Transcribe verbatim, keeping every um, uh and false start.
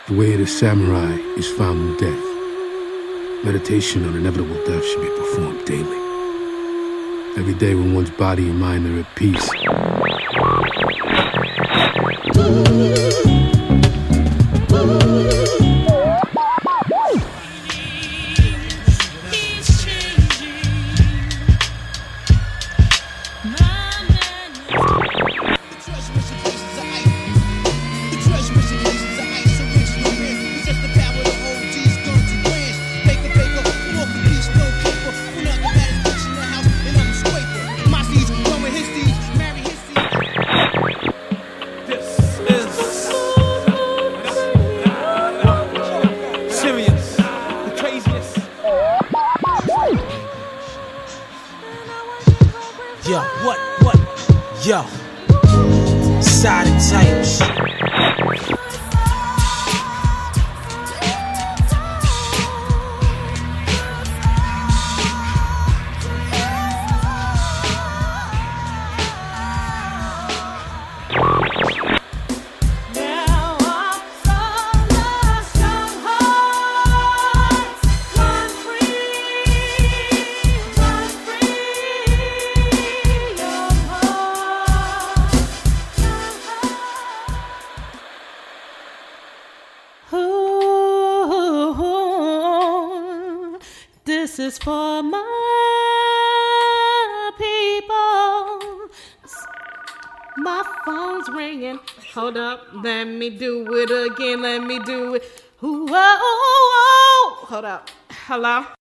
The way of the samurai is found in death. Meditation on inevitable death should be performed daily. Every day when one's body and mind are at peace. Yo, what, what, yo, side of types. Ooh, this is for my people. My phone's ringing. Hold up, let me do it again. Let me do it. Ooh, oh, oh, oh. Hold up. Hello?